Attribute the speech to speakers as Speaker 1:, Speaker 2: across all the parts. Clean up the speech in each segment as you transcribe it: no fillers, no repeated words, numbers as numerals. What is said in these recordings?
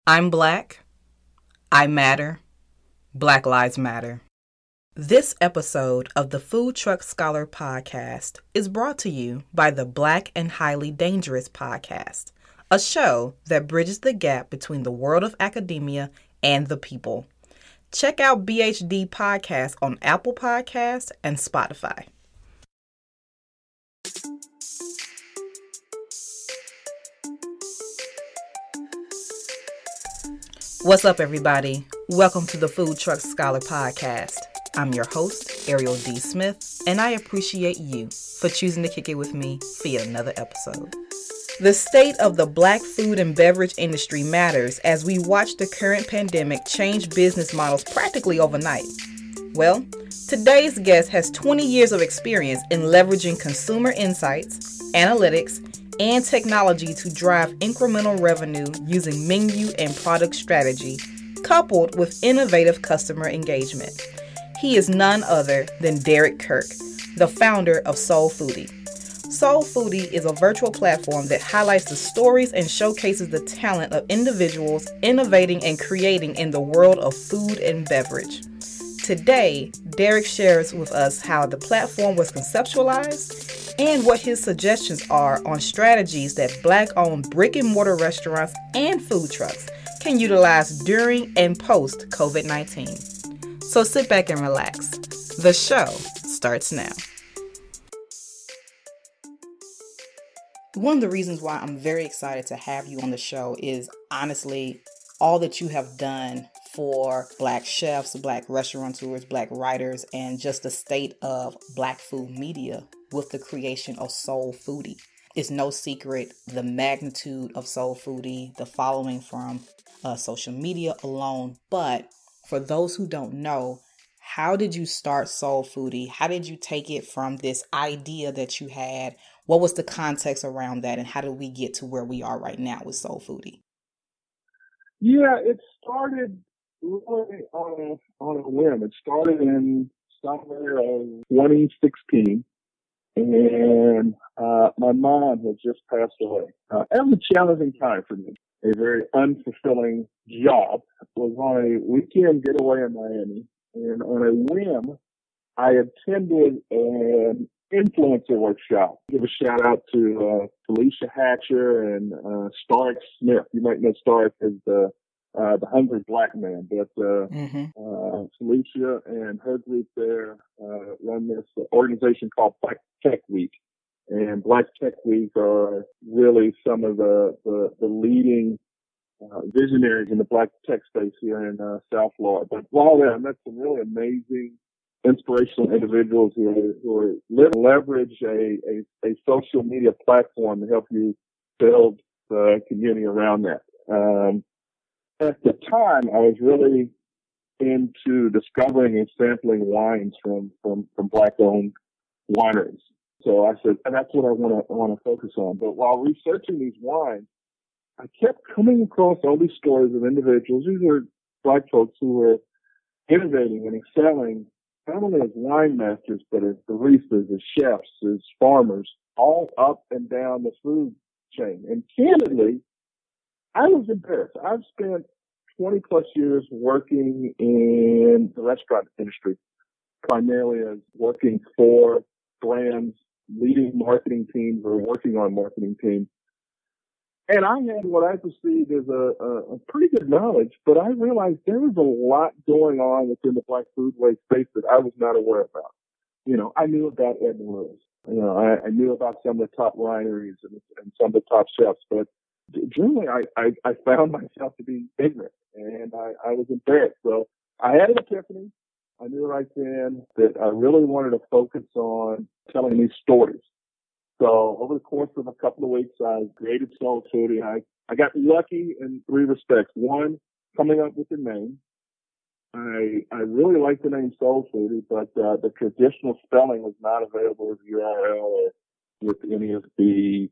Speaker 1: I'm Black. I matter. Black Lives Matter. This episode of the Food Truck Scholar podcast is brought to you by the Black and Highly Dangerous podcast, a show that bridges the gap between the world of academia and the people. Check out BHD Podcast on Apple Podcasts and Spotify. What's up, everybody? Welcome to the Food Truck Scholar podcast. I'm your host, Ariel D. Smith, and I appreciate you for choosing to kick it with me for yet another episode. The state of the Black food and beverage industry matters as we watch the current pandemic change business models practically overnight. Well, today's guest has 20 years of experience in leveraging consumer insights, analytics, and technology to drive incremental revenue using menu and product strategy, coupled with innovative customer engagement. He is none other than Derek Kirk, the founder of Soul Foodie. Soul Foodie is a virtual platform that highlights the stories and showcases the talent of individuals innovating and creating in the world of food and beverage. Today, Derek shares with us how the platform was conceptualized and what his suggestions are on strategies that Black-owned brick-and-mortar restaurants and food trucks can utilize during and post-COVID-19. So sit back and relax. The show starts now. One of the reasons why I'm very excited to have you on the show is honestly all that you have done for Black chefs, Black restaurateurs, Black writers, and just the state of Black food media with the creation of Soul Foodie. It's no secret the magnitude of Soul Foodie, the following from social media alone. But for those who don't know, how did you start Soul Foodie? How did you take it from this idea that you had? What was the context around that? And how did we get to where we are right now with Soul Foodie?
Speaker 2: Yeah, it started really on a whim. It started in summer of 2016, and my mom had just passed away. It was a challenging time for me. A very unfulfilling job. It was on a weekend getaway in Miami, and on a whim, I attended an influencer workshop. Give a shout out to Felicia Hatcher and Stark Smith. You might know Stark as the hungry Black man, but Felicia and her group there run this organization called Black Tech Week. And Black Tech Week are really some of the leading visionaries in the Black tech space here in South Florida. But while there, I met some really amazing, inspirational individuals who leverage a social media platform to help you build the community around that. At the time, I was really into discovering and sampling wines from Black-owned wineries. So I said, and that's what I want to focus on. But while researching these wines, I kept coming across all these stories of individuals. These are Black folks who were innovating and excelling, not only as wine masters, but as baristas, as chefs, as farmers, all up and down the food chain. And candidly, I was embarrassed. I've spent 20 plus years working in the restaurant industry, primarily as working for brands, leading marketing teams or working on marketing teams. And I had what I perceived as a pretty good knowledge, but I realized there was a lot going on within the Black foodway space that I was not aware about. You know, I knew about Ed Lewis. You know, I knew about some of the top wineries and some of the top chefs, but generally I found myself to be ignorant, and I was embarrassed. So I had an epiphany. I knew right then that I really wanted to focus on telling these stories. So over the course of a couple of weeks, I created Soul Foodie. I got lucky in three respects. One, coming up with the name. I really liked the name Soul Foodie, but the traditional spelling was not available as URL or with any of the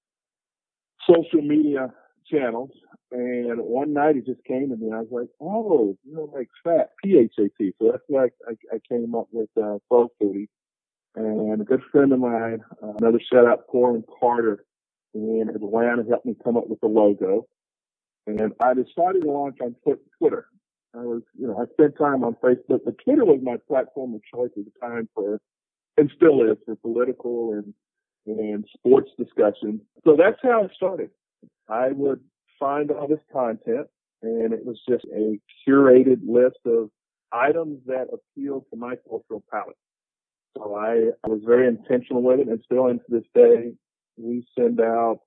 Speaker 2: social media channels. And one night it just came to me. I was like, oh, you know, like fat, P-H-A-T. So that's why I came up with Soul Foodie. And a good friend of mine, another shout out, Corin Carter in Atlanta, helped me come up with the logo. And I decided to launch on Twitter. I spent time on Facebook, but Twitter was my platform of choice at the time and still is, for political and sports discussion. So that's how it started. I would find all this content, and it was just a curated list of items that appealed to my cultural palate. So I was very intentional with it, and still into this day, we send out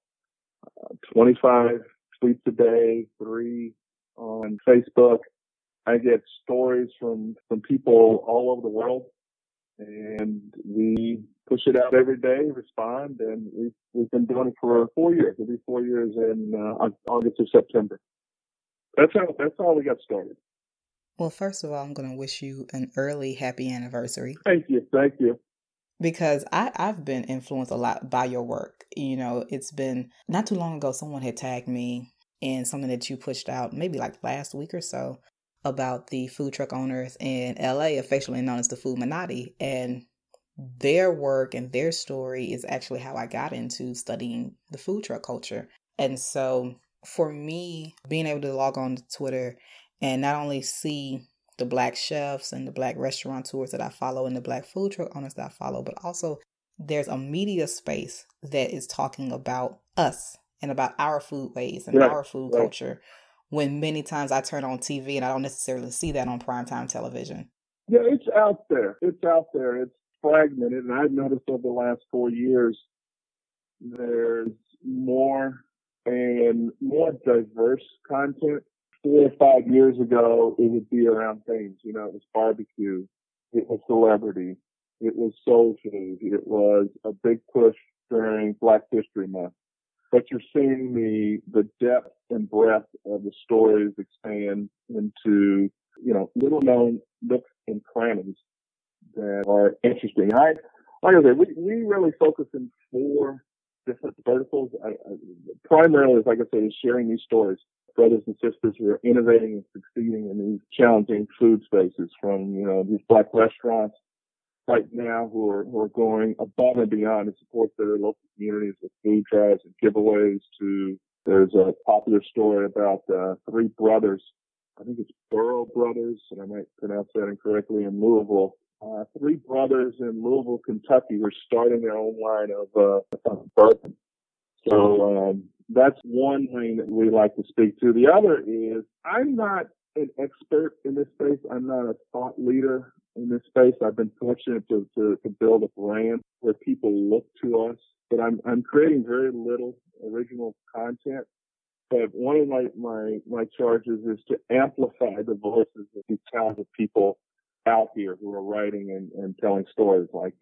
Speaker 2: 25 tweets a day, 3 on Facebook. I get stories from people all over the world, and we push it out every day, respond, and we've been doing it for 4 years. It'll be 4 years in August or September. That's how we got started.
Speaker 1: Well, first of all, I'm going to wish you an early happy anniversary.
Speaker 2: Thank you.
Speaker 1: Because I've been influenced a lot by your work. It's been not too long ago, someone had tagged me in something that you pushed out, maybe like last week or so, about the food truck owners in LA, affectionately known as the Foodminati. And their work and their story is actually how I got into studying the food truck culture. And so for me, being able to log on to Twitter and not only see the Black chefs and the Black restaurateurs that I follow and the Black food truck owners that I follow, but also there's a media space that is talking about us and about our food ways and our food culture, when many times I turn on TV and I don't necessarily see that on primetime television.
Speaker 2: Yeah, it's out there. It's fragmented, and I've noticed over the last 4 years there's more and more diverse content. 4 or 5 years ago, it would be around things. It was barbecue, it was celebrity, it was soul food, it was a big push during Black History Month. But you're seeing the depth and breadth of the stories expand into, little known nooks and crannies that are interesting. Like I said, we really focus in 4 different verticals. Primarily, like I said, is sharing these stories. Brothers and sisters who are innovating and succeeding in these challenging food spaces, from these Black restaurants right now who are going above and beyond to support their local communities with food drives and giveaways. There's a popular story about 3 brothers. I think it's Burrow Brothers, and I might pronounce that incorrectly, in Louisville. 3 brothers in Louisville, Kentucky, who are starting their own line of bourbon. So that's one thing that we like to speak to. The other is, I'm not an expert in this space. I'm not a thought leader in this space. I've been fortunate to build a brand where people look to us, but I'm creating very little original content. But one of my charges is to amplify the voices of these talented people out here who are writing and telling stories, like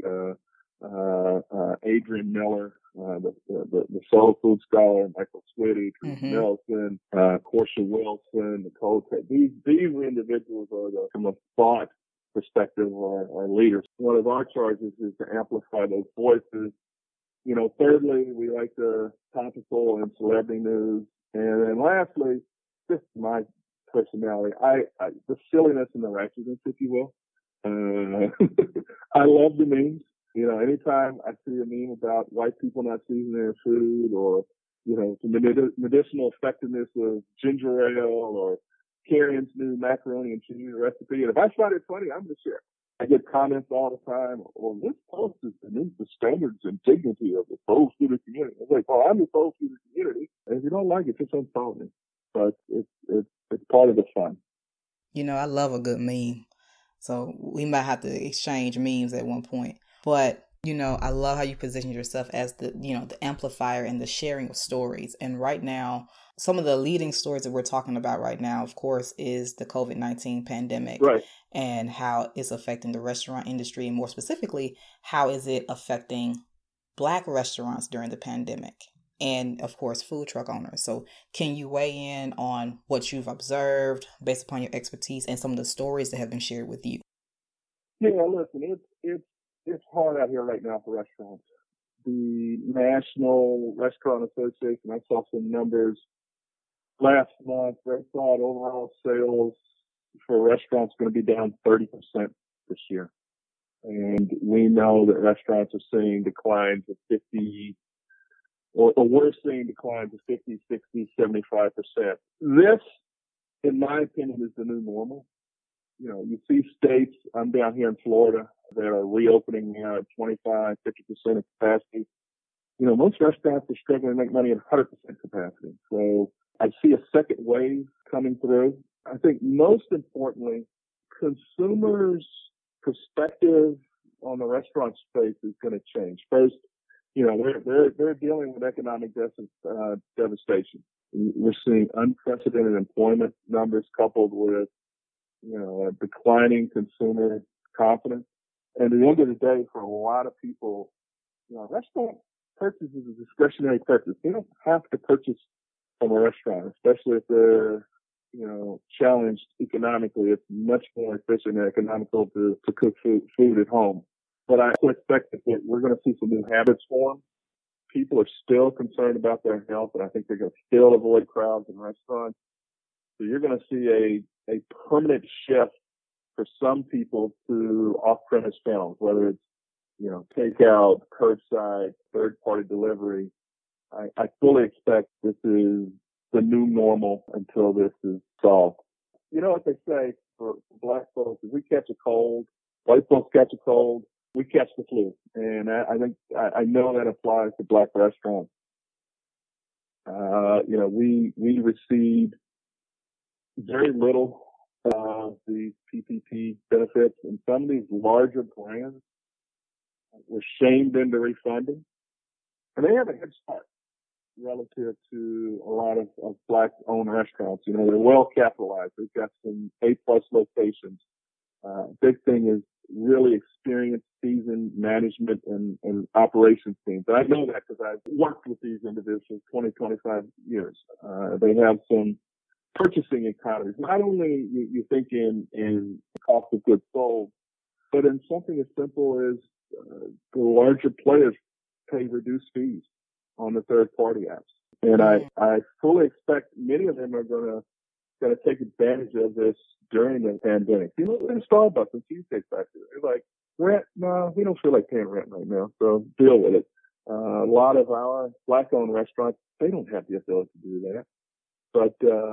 Speaker 2: Adrian Miller, the soul food scholar, Michael Switty, Teresa Nelson, Portia Wilson, Nicole Tate. These individuals are, from a thought perspective, are leaders. One of our charges is to amplify those voices. Thirdly, we like the topical and celebrity news. And then lastly, just my personality, the silliness and the ratchetness, if you will. I love the memes. Anytime I see a meme about white people not seasoning their food, or, the medicinal effectiveness of ginger ale, or Karen's new macaroni and cheese recipe, and if I find it funny, I'm going to share. I get comments all the time, this post is beneath the standards and dignity of the soul food community. It's like, I'm the soul food community, and if you don't like it, just unfollow me. But it's part of the fun.
Speaker 1: I love a good meme. So we might have to exchange memes at one point. But, I love how you position yourself as the amplifier and the sharing of stories. And right now, some of the leading stories that we're talking about right now, of course, is the COVID-19 pandemic,
Speaker 2: right,
Speaker 1: and how it's affecting the restaurant industry. And more specifically, how is it affecting Black restaurants during the pandemic? And of course, food truck owners. So can you weigh in on what you've observed based upon your expertise and some of the stories that have been shared with you?
Speaker 2: Yeah, listen, it's hard out here right now for restaurants. The National Restaurant Association, I saw some numbers last month. They thought overall sales for restaurants going to be down 30% this year. And we know that restaurants are seeing declines of 50 or we're seeing declines of 50, 60, 75%. This, in my opinion, is the new normal. You know, you see states, I'm down here in Florida, that are reopening now at 25, 50% of capacity. You know, most restaurants are struggling to make money at 100% capacity. So I see a second wave coming through. I think most importantly, consumers' perspective on the restaurant space is going to change. First, you know, they're dealing with economic devastation. We're seeing unprecedented employment numbers coupled with, you know, a declining consumer confidence. And at the end of the day, for a lot of people, you know, restaurant purchase is a discretionary purchase. They don't have to purchase from a restaurant, especially if they're, you know, challenged economically. It's much more efficient and economical to cook food at home. But I expect that we're going to see some new habits form. People are still concerned about their health, and I think they're going to still avoid crowds in restaurants. So you're going to see a permanent shift for some people to off-premise channels, whether it's, you know, takeout, curbside, third-party delivery. I fully expect this is the new normal until this is solved. You know what they say for black folks is we catch a cold, white folks catch a cold, we catch the flu. And I know that applies to black restaurants. You know, we received very little of the PPP benefits, and some of these larger brands were shamed into refunding. And they have a head start relative to a lot of black-owned restaurants. You know, they're well capitalized. They've got some A-plus locations. Big thing is really experienced, seasoned management and operations teams. And I know that because I've worked with these individuals 20, 25 years. They have some purchasing economies. Not only you think in cost of goods sold, but in something as simple as the larger players pay reduced fees on the third-party apps. And I fully expect many of them are going to take advantage of this during the pandemic. You know, in Starbucks and Cheesecake Factory, they're like, rent? No, we don't feel like paying rent right now, so deal with it. A lot of our black-owned restaurants, they don't have the ability to do that. But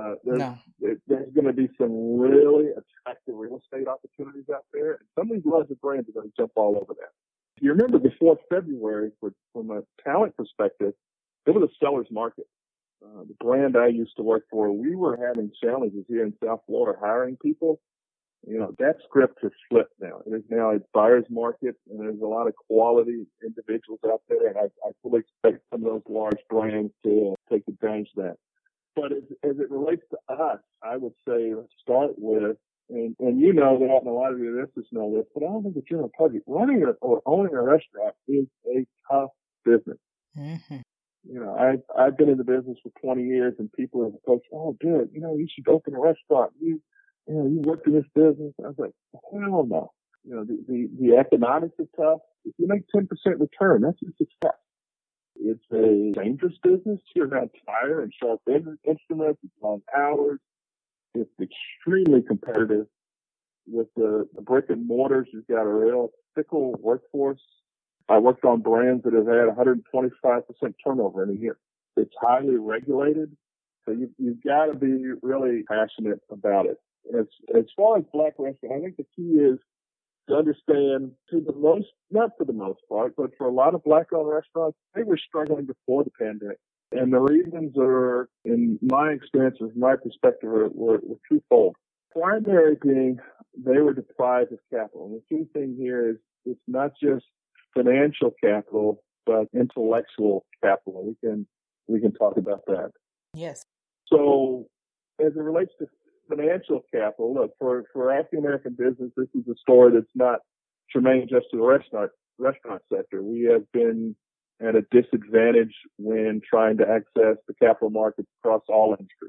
Speaker 2: there's going to be some really attractive real estate opportunities out there. And some of these larger brands are going to jump all over that. You remember before February, from a talent perspective, it was a seller's market. The brand I used to work for, we were having challenges here in South Florida hiring people. You know, that script has flipped now. It is now a buyer's market, and there's a lot of quality individuals out there, and I fully expect some of those large brands to take advantage of that. But as it relates to us, I would say let's start with, and you know that, and a lot of your listeners know this, but I don't think the general public, running or owning a restaurant is a tough business. Mm-hmm. You know, I've been in the business for 20 years, and people have approached, oh, good, you know, you should open a restaurant. You worked in this business. I was like, hell no. You know, the economics are tough. If you make 10% return, that's a success. It's a dangerous business. You're not tired and sharp instruments. It's long hours. It's extremely competitive. With the brick and mortars, you've got a real fickle workforce. I worked on brands that have had 125% turnover in a year. It's highly regulated. So you've got to be really passionate about it. As far as black restaurants, I think the key is to understand not for the most part, but for a lot of black-owned restaurants, they were struggling before the pandemic. And the reasons are, in my experience, from my perspective, were twofold. Primary being they were deprived of capital. And the key thing here is it's not just financial capital, but intellectual capital. We can talk about that.
Speaker 1: Yes.
Speaker 2: So as it relates to financial capital, look, for African American business, this is a story that's not germane just to the restaurant sector. We have been at a disadvantage when trying to access the capital markets across all industries.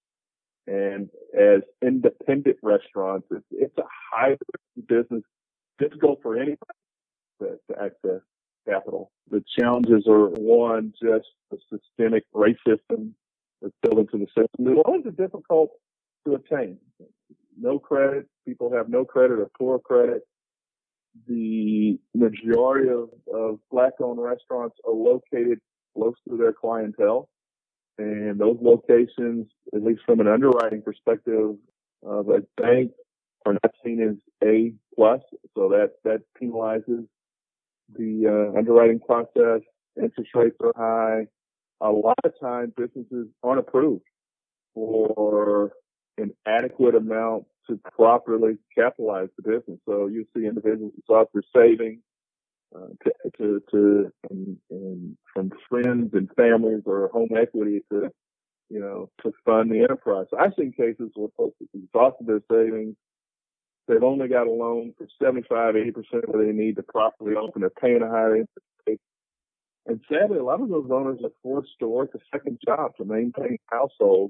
Speaker 2: And as independent restaurants, it's a high business, difficult for anybody to access capital. The challenges are, one, just the systemic racism that's built into the system. The loans are difficult to attain. No credit. People have no credit or poor credit. The majority of black-owned restaurants are located close to their clientele. And those locations, at least from an underwriting perspective of a bank, are not seen as A plus. So that penalizes the underwriting process. Interest rates are high. A lot of times businesses aren't approved for an adequate amount to properly capitalize the business. So you see individuals who sought their savings and from friends and families or home equity to fund the enterprise. So I've seen cases where folks have exhausted their savings. They've only got a loan for 75, 80% of what they need to properly open. They're paying a higher interest rate. And sadly, a lot of those owners are forced to work a second job to maintain household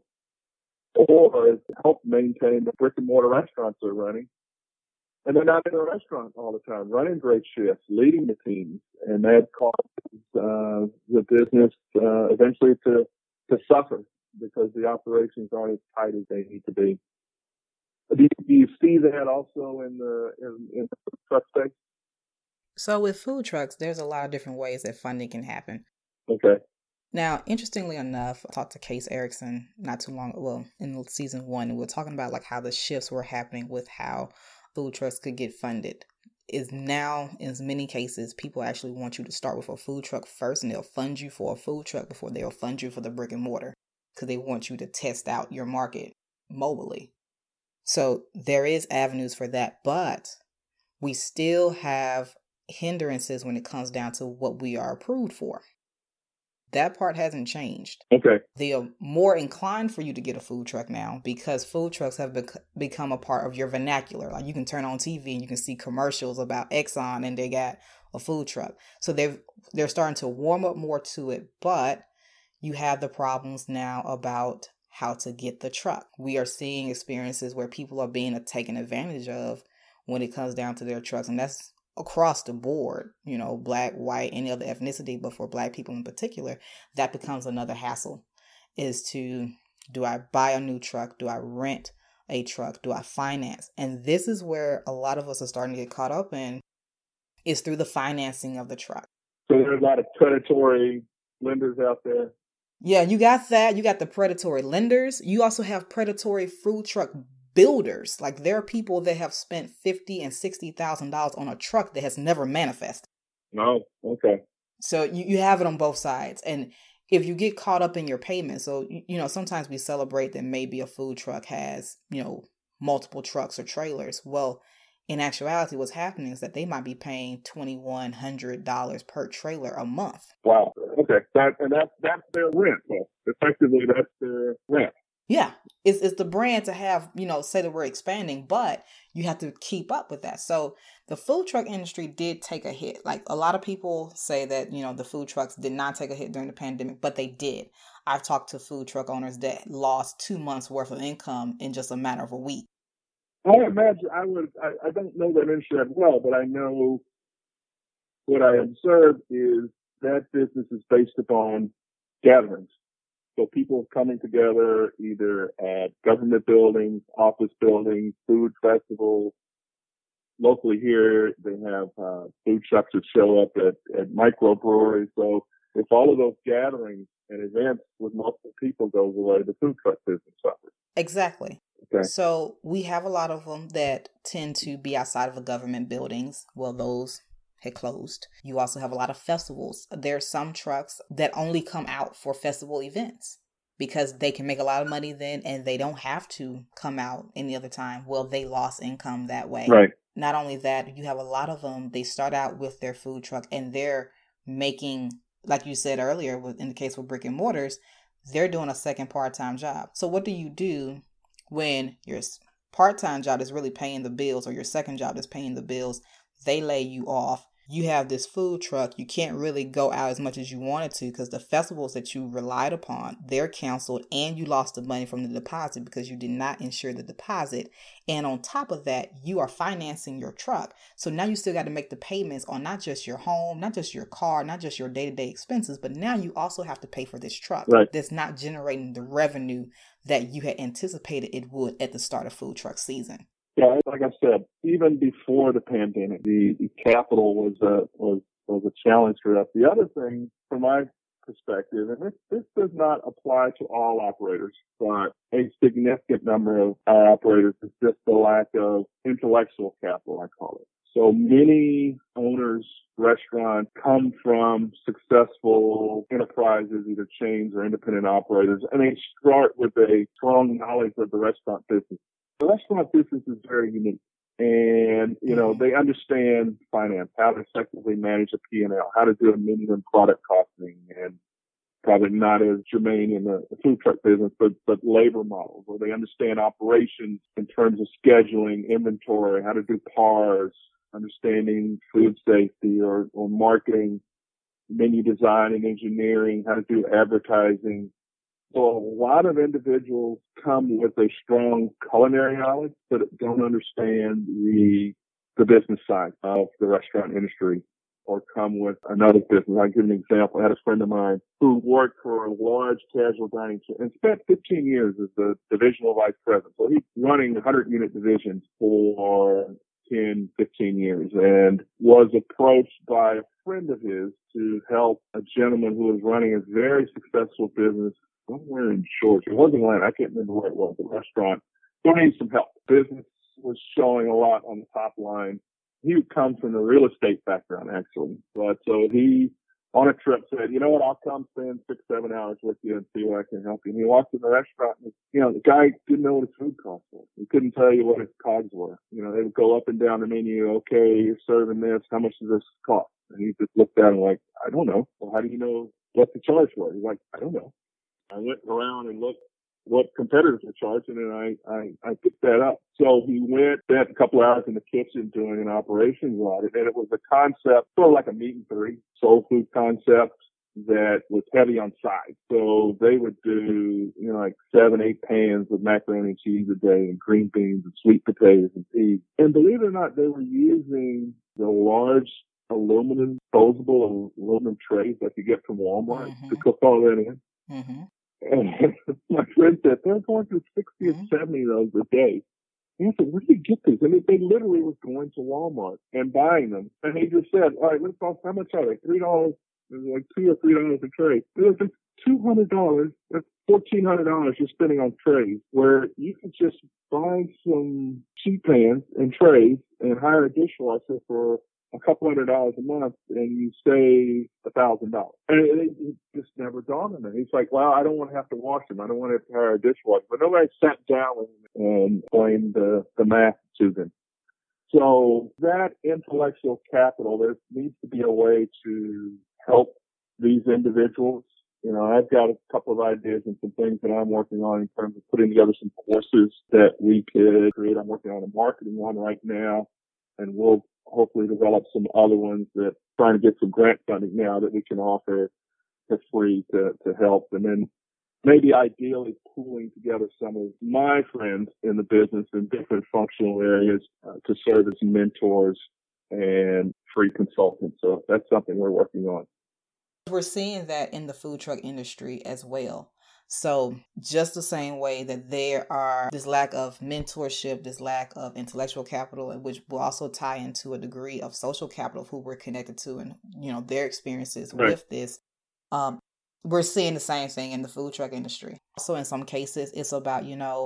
Speaker 2: or to help maintain the brick and mortar restaurants they're running. And they're not in a restaurant all the time, running great shifts, leading the teams. And that causes the business eventually to suffer because the operations aren't as tight as they need to be. Do you see that also in the truck space?
Speaker 1: So with food trucks, there's a lot of different ways that funding can happen.
Speaker 2: Okay.
Speaker 1: Now, interestingly enough, I talked to Case Erickson not too long, in season 1, and we were talking about like how the shifts were happening with how food trucks could get funded. Is now, in many cases, people actually want you to start with a food truck first, and they'll fund you for a food truck before they'll fund you for the brick and mortar because they want you to test out your market mobilely. So there is avenues for that, but we still have hindrances when it comes down to what we are approved for. That part hasn't changed.
Speaker 2: Okay.
Speaker 1: They are more inclined for you to get a food truck now because food trucks have become a part of your vernacular. Like you can turn on TV and you can see commercials about Exxon and they got a food truck. So they're starting to warm up more to it, but you have the problems now about how to get the truck. We are seeing experiences where people are being taken advantage of when it comes down to their trucks. And that's across the board, black, white, any other ethnicity, but for black people in particular, that becomes another hassle is do I buy a new truck? Do I rent a truck? Do I finance? And this is where a lot of us are starting to get caught up in is through the financing of the truck.
Speaker 2: So there's a lot of predatory lenders out there.
Speaker 1: Yeah, you got that. You got the predatory lenders. You also have predatory food truck builders. Like there are people that have spent $50,000 and $60,000 on a truck that has never manifested.
Speaker 2: No, okay.
Speaker 1: So you have it on both sides. And if you get caught up in your payments, so sometimes we celebrate that maybe a food truck has multiple trucks or trailers. Well, in actuality, what's happening is that they might be paying $2,100 per trailer a month.
Speaker 2: Wow. Okay. That's their rent. So effectively, that's their rent.
Speaker 1: Yeah. It's the brand to have, say that we're expanding, but you have to keep up with that. So the food truck industry did take a hit. Like a lot of people say that, the food trucks did not take a hit during the pandemic, but they did. I've talked to food truck owners that lost 2 months worth of income in just a matter of a week.
Speaker 2: I imagine I don't know that industry that well, but I know what I observed is that business is based upon gatherings. So people coming together either at government buildings, office buildings, food festivals. Locally here, they have food trucks that show up at microbreweries. So if all of those gatherings and events with multiple people goes away, the food truck business suffers.
Speaker 1: Exactly.
Speaker 2: Okay.
Speaker 1: So we have a lot of them that tend to be outside of the government buildings. Well, those had closed. You also have a lot of festivals. There's some trucks that only come out for festival events because they can make a lot of money then and they don't have to come out any other time. Well, they lost income that way.
Speaker 2: Right.
Speaker 1: Not only that, you have a lot of them, they start out with their food truck and they're making, like you said earlier, in the case with brick and mortars, they're doing a second part-time job. So what do you do when your part-time job is really paying the bills or your second job is paying the bills? They lay you off. You have this food truck. You can't really go out as much as you wanted to because the festivals that you relied upon, they're canceled and you lost the money from the deposit because you did not insure the deposit. And on top of that, you are financing your truck. So now you still got to make the payments on not just your home, not just your car, not just your day-to-day expenses, but now you also have to pay for this truck that's not generating the revenue that you had anticipated it would at the start of food truck season.
Speaker 2: Yeah, like I said, even before the pandemic, the capital was a challenge for us. The other thing, from my perspective, and this does not apply to all operators, but a significant number of our operators is just the lack of intellectual capital, I call it. So many owners, restaurants come from successful enterprises, either chains or independent operators, and they start with a strong knowledge of the restaurant business. The restaurant business is very unique. And, they understand finance, how to effectively manage a P&L, how to do a minimum product costing, and probably not as germane in the food truck business, but labor models, or they understand operations in terms of scheduling, inventory, how to do PARs, understanding food safety or marketing, menu design and engineering, how to do advertising. So a lot of individuals come with a strong culinary knowledge, but don't understand the business side of the restaurant industry, or come with another business. I'll give an example. I had a friend of mine who worked for a large casual dining chain and spent 15 years as the divisional vice president. So he's running 100-unit divisions for 10, 15 years, and was approached by a friend of his to help a gentleman who was running a very successful business somewhere in Georgia. It wasn't Atlanta. I can't remember where it was, the restaurant. So I need some help. Business was showing a lot on the top line. He comes from a real estate background, actually. But so he, on a trip, said, you know what, I'll come spend 6-7 hours with you and see where I can help you. And he walked in the restaurant and, the guy didn't know what his food cost was. He couldn't tell you what his COGS were. They would go up and down the menu. Okay, you're serving this. How much does this cost? And he just looked at him like, I don't know. Well, how do you know what the charge was? He's like, I don't know. I went around and looked what competitors were charging, and I picked that up. So he spent a couple hours in the kitchen doing an operations audit, and it was a concept, sort of like a meat and three soul food concept that was heavy on sides. So they would do, like 7-8 pans of macaroni and cheese a day, and green beans and sweet potatoes and peas. And believe it or not, they were using the large disposable aluminum trays that you get from Walmart to cook all that in. Mm-hmm. And my friend said they're going through 60 or 70 of those a day. And I said, where do you get these? And they literally was going to Walmart and buying them. And he just said, all right, let's talk. How much are they? $3, like $2 or $3 a tray. It was like $200. That's $1,400 you're spending on trays, where you could just buy some sheet pans and trays and hire a dishwasher for a couple $100 a month, and you save $1,000. And it just never dawned on me. He's like, well, I don't want to have to wash them. I don't want to have to hire a dishwasher. But nobody sat down and explained the math to them. So that intellectual capital, there needs to be a way to help these individuals. I've got a couple of ideas and some things that I'm working on in terms of putting together some courses that we could create. I'm working on a marketing one right now, and we'll hopefully develop some other ones that trying to get some grant funding now that we can offer for free to help. And then maybe ideally pooling together some of my friends in the business in different functional areas to serve as mentors and free consultants. So that's something we're working on.
Speaker 1: We're seeing that in the food truck industry as well. So just the same way that there are this lack of mentorship, this lack of intellectual capital, which will also tie into a degree of social capital of who we're connected to and, their experiences with this. We're seeing the same thing in the food truck industry. Also, in some cases, it's about,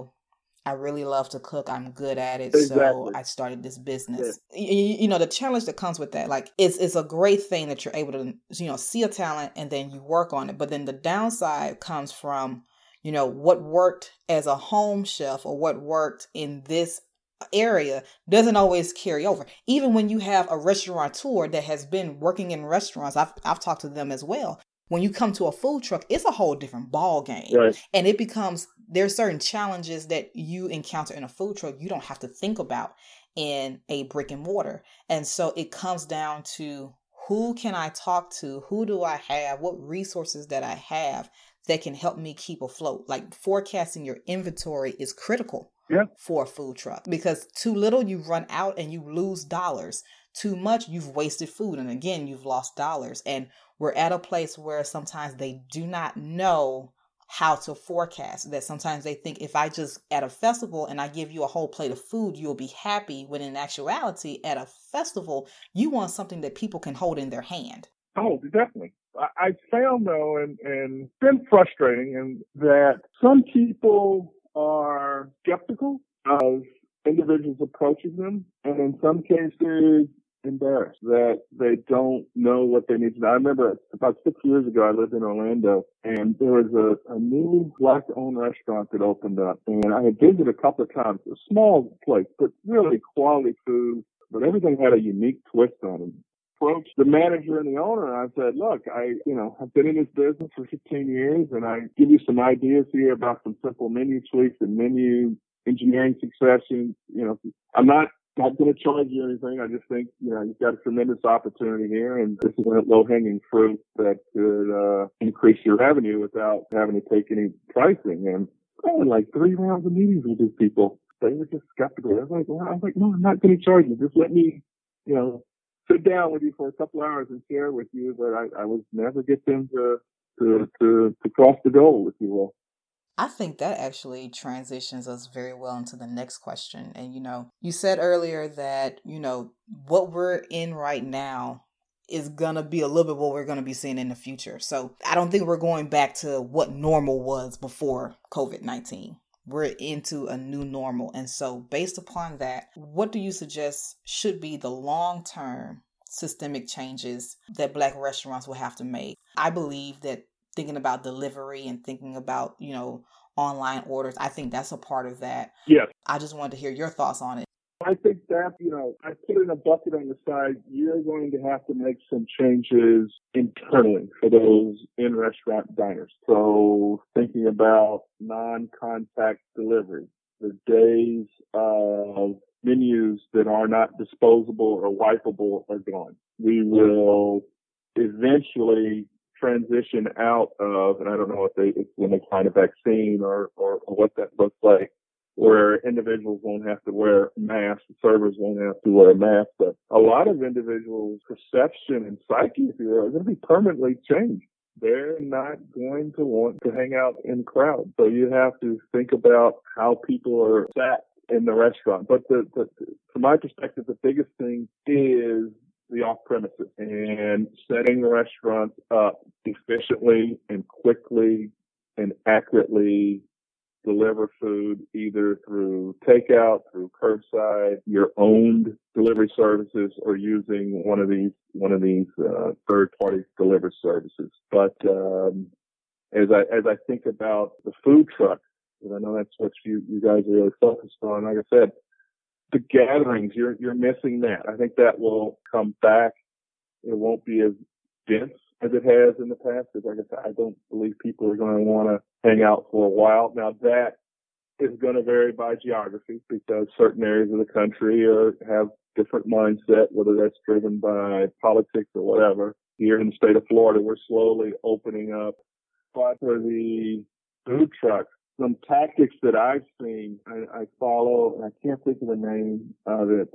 Speaker 1: I really love to cook. I'm good at it. Exactly. So I started this business. Yeah. The challenge that comes with that, like it's a great thing that you're able to, see a talent and then you work on it. But then the downside comes from, what worked as a home chef or what worked in this area doesn't always carry over. Even when you have a restaurateur that has been working in restaurants, I've talked to them as well. When you come to a food truck, it's a whole different ball game. Right. And it becomes, there's certain challenges that you encounter in a food truck you don't have to think about in a brick and mortar. And so it comes down to who can I talk to? Who do I have? What resources that I have that can help me keep afloat? Like forecasting your inventory is critical for a food truck, because too little, you run out and you lose dollars. Too much, you've wasted food. And again, you've lost dollars. And we're at a place where sometimes they do not know how to forecast. That sometimes they think if I just at a festival and I give you a whole plate of food, you'll be happy. When in actuality, at a festival, you want something that people can hold in their hand.
Speaker 2: Oh, definitely. I found though, and it's been frustrating, and that some people are skeptical of individuals approaching them, and in some cases embarrassed that they don't know what they need to know. I remember about 6 years ago, I lived in Orlando, and there was a new Black-owned restaurant that opened up, and I had visited a couple of times. A small place, but really quality food, but everything had a unique twist on it. Approached the manager and the owner, and I said, look, I've been in this business for 15 years, and I give you some ideas here about some simple menu tweaks and menu engineering succession. I'm not going to charge you anything. I just think, you've got a tremendous opportunity here, and this is a low-hanging fruit that could increase your revenue without having to take any pricing. And like 3 rounds of meetings with these people. They were just skeptical. I was like, no, I'm not going to charge you. Just let me, sit down with you for a couple hours and share with you, but I would never get them to cross the goal, if you will.
Speaker 1: I think that actually transitions us very well into the next question. And, you said earlier that, what we're in right now is going to be a little bit what we're going to be seeing in the future. So I don't think we're going back to what normal was before COVID-19. We're into a new normal. And so based upon that, what do you suggest should be the long-term systemic changes that Black restaurants will have to make? I believe that thinking about delivery and thinking about, online orders, I think that's a part of that.
Speaker 2: Yes.
Speaker 1: I just wanted to hear your thoughts on it.
Speaker 2: I think that, I put in a bucket on the side. You're going to have to make some changes internally for those in-restaurant diners. So thinking about non-contact delivery, the days of menus that are not disposable or wipeable are gone. We will eventually transition out of, and I don't know if when they find a vaccine or what that looks like, where individuals won't have to wear masks, servers won't have to wear masks, but a lot of individuals' perception and psyche, if you will, are going to be permanently changed. They're not going to want to hang out in crowds. So you have to think about how people are sat in the restaurant. But from my perspective, the biggest thing is the off-premises and setting the restaurants up efficiently and quickly and accurately deliver food either through takeout, through curbside, your owned delivery services, or using one of these third-party delivery services. But as I think about the food truck, and I know that's what you guys are really focused on. Like I said, the gatherings, you're missing that. I think that will come back. It won't be as dense as it has in the past. Because like I said, I don't believe people are going to want to hang out for a while. Now that is going to vary by geography because certain areas of the country have different mindset, whether that's driven by politics or whatever. Here in the state of Florida, we're slowly opening up. But for the food trucks, some tactics that I've seen, I follow, and I can't think of the name of it,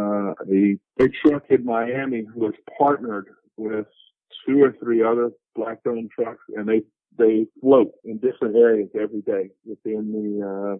Speaker 2: the big truck in Miami who has partnered with 2 or 3 other Black-owned trucks, and they float in different areas every day within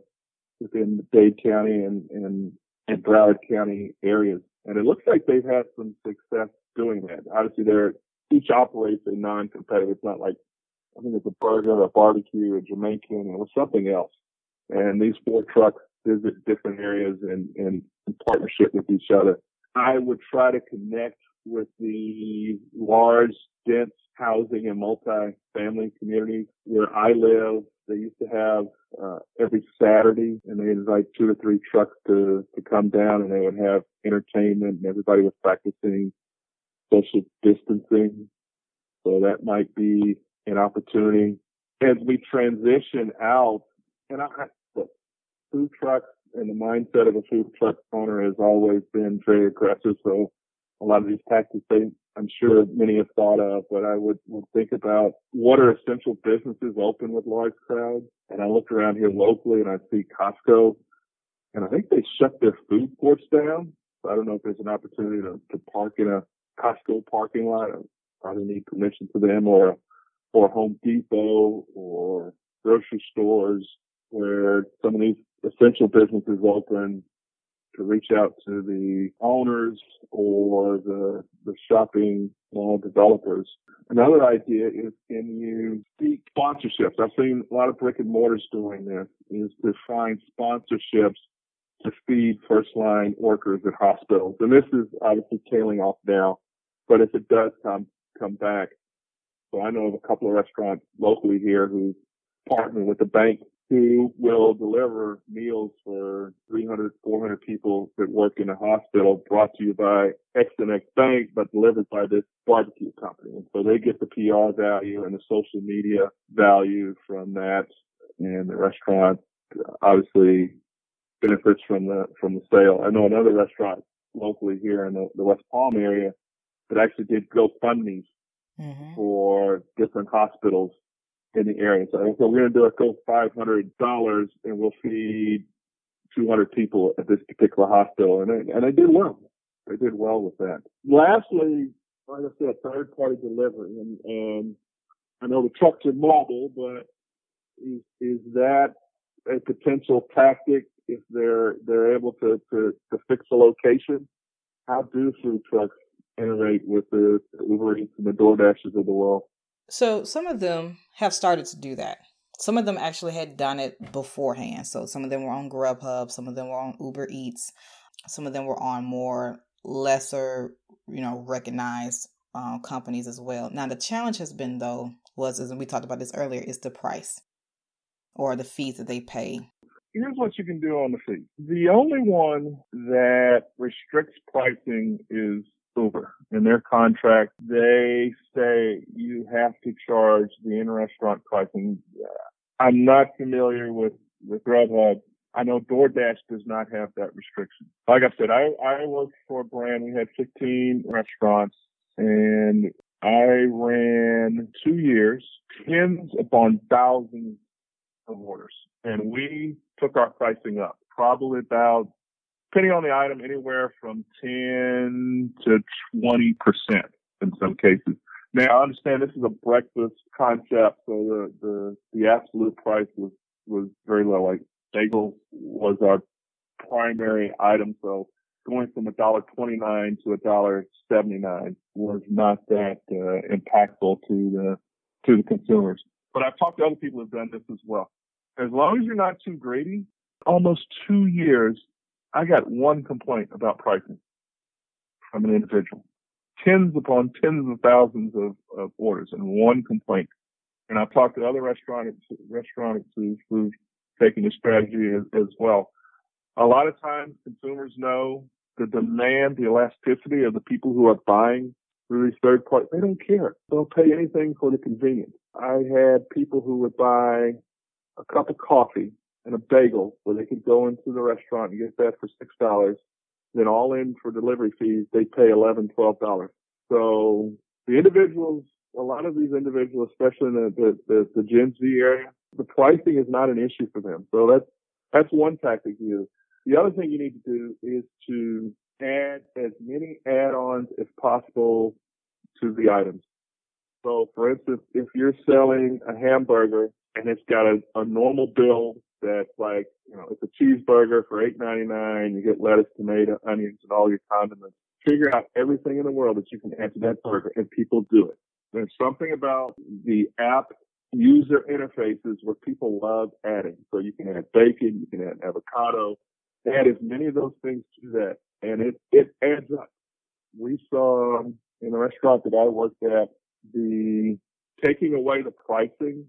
Speaker 2: the Dade County and Broward County areas. And it looks like they've had some success doing that. Obviously, each operates a non-competitive. It's not like, I think it's a burger, a barbecue, a Jamaican, or something else. And these 4 trucks visit different areas in partnership with each other. I would try to connect with the large, dense housing and multi-family communities where I live. They used to have every Saturday, and they invite 2 or 3 trucks to come down, and they would have entertainment, and everybody was practicing social distancing. So that might be an opportunity as we transition out. And look, food trucks and the mindset of a food truck owner has always been very aggressive. So a lot of these tactics, I'm sure many have thought of, but I would think about what are essential businesses open with large crowds. And I look around here locally and I see Costco, and I think they shut their food courts down. So I don't know if there's an opportunity to park in a Costco parking lot. I probably need permission for them, or Home Depot or grocery stores where some of these essential businesses open reach out to the owners or the shopping mall developers. Another idea is, can you seek sponsorships? I've seen a lot of brick and mortars doing this, is to find sponsorships to feed first line workers at hospitals. And this is obviously tailing off now, but if it does come back. So I know of a couple of restaurants locally here who partner with the bank who will deliver meals for 300, 400 people that work in a hospital, brought to you by X and X Bank, but delivered by this barbecue company. And so they get the PR value and the social media value from that, and the restaurant obviously benefits from the sale. I know another restaurant locally here in the West Palm area that actually did GoFundMes for different hospitals in the area. So we're going to do a go $500 and we'll feed 200 people at this particular hospital. And they did well. They did well with that. Lastly, like I said, third party delivery. And I know the trucks are mobile, but is that a potential tactic if they're able to fix a location? How do food trucks integrate with the Uber Eats and the DoorDashes of the world?
Speaker 1: So some of them have started to do that. Some of them actually had done it beforehand. So some of them were on Grubhub, some of them were on Uber Eats, some of them were on more lesser, recognized companies as well. Now the challenge has been and we talked about this earlier, is the price or the fees that they pay.
Speaker 2: Here's what you can do on the fee. The only one that restricts pricing is Uber. In their contract, they say you have to charge the in-restaurant pricing. I'm not familiar with Grubhub. I know DoorDash does not have that restriction. Like I said, I worked for a brand. We had 15 restaurants, and I ran 2 years, tens upon thousands of orders. And we took our pricing up, probably about, depending on the item, anywhere from 10 to 20% in some cases. Now, I understand this is a breakfast concept, so the absolute price was very low. Like bagel was our primary item, so going from $1.29 to $1.79 was not that impactful to the consumers. But I've talked to other people who've done this as well. As long as you're not too greedy, almost 2 years, I got one complaint about pricing from an individual. Tens upon tens of thousands of orders and one complaint. And I've talked to other restaurants who've taken this strategy as well. A lot of times consumers know the demand, the elasticity of the people who are buying through these third parties. They don't care. They'll pay anything for the convenience. I had people who would buy a cup of coffee and a bagel where they could go into the restaurant and get that for $6. Then all in for delivery fees, they pay $11, $12. So the individuals, a lot of these individuals, especially in the Gen Z area, the pricing is not an issue for them. So that's one tactic to use. The other thing you need to do is to add as many add-ons as possible to the items. So for instance, if you're selling a hamburger and it's got a normal bill that's like, it's a cheeseburger for $8.99. You get lettuce, tomato, onions, and all your condiments. Figure out everything in the world that you can add to that burger, and people do it. There's something about the app user interfaces where people love adding. So you can add bacon, you can add avocado, add as many of those things to that, and it adds up. We saw in the restaurant that I worked at, the taking away the pricing,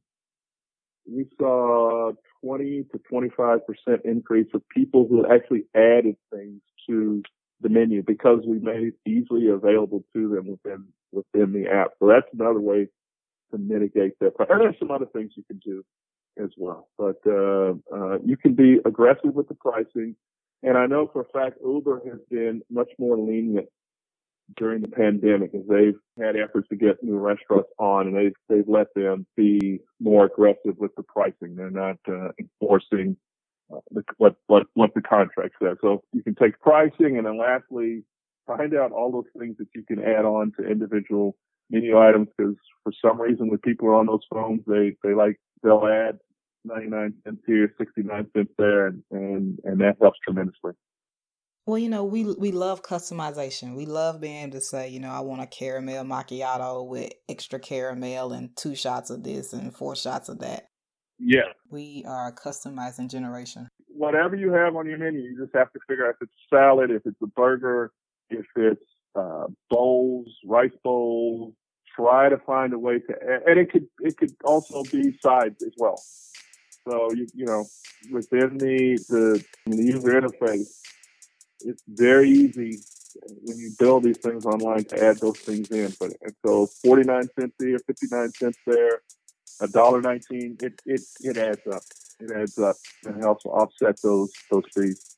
Speaker 2: we saw 20 to 25% increase of people who actually added things to the menu because we made it easily available to them within the app. So that's another way to mitigate that price. And there's some other things you can do as well. But you can be aggressive with the pricing. And I know for a fact Uber has been much more lenient during the pandemic as they've had efforts to get new restaurants on, and they've let them be more aggressive with the pricing. They're not enforcing what the contract says. So you can take pricing, and then lastly, find out all those things that you can add on to individual menu items, because for some reason when people are on those phones, they'll add 99 cents here, 69 cents there, and that helps tremendously.
Speaker 1: Well, we love customization. We love being able to say, I want a caramel macchiato with extra caramel and 2 shots of this and 4 shots of that.
Speaker 2: Yeah.
Speaker 1: We are a customizing generation.
Speaker 2: Whatever you have on your menu, you just have to figure out if it's a salad, if it's a burger, if it's bowls, rice bowls. Try to find a way to add, and it could also be sides as well. So within the user interface, it's very easy when you build these things online to add those things in. And so 49 cents here, 59 cents there, $1.19. It adds up. It adds up and helps offset those fees.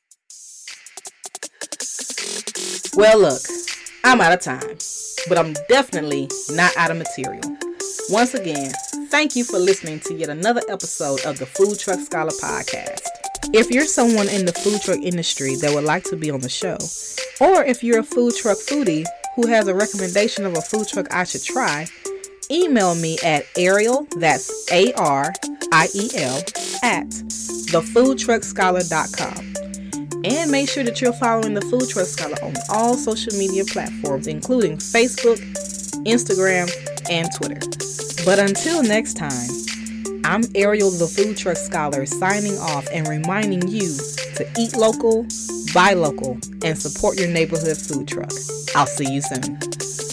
Speaker 1: Well, look, I'm out of time, but I'm definitely not out of material. Once again, thank you for listening to yet another episode of the Food Truck Scholar Podcast. If you're someone in the food truck industry that would like to be on the show, or if you're a food truck foodie who has a recommendation of a food truck I should try, email me at Ariel, that's ARIEL, at thefoodtruckscholar.com. And make sure that you're following the Food Truck Scholar on all social media platforms, including Facebook, Instagram, and Twitter. But until next time, I'm Ariel, the Food Truck Scholar, signing off and reminding you to eat local, buy local, and support your neighborhood food truck. I'll see you soon.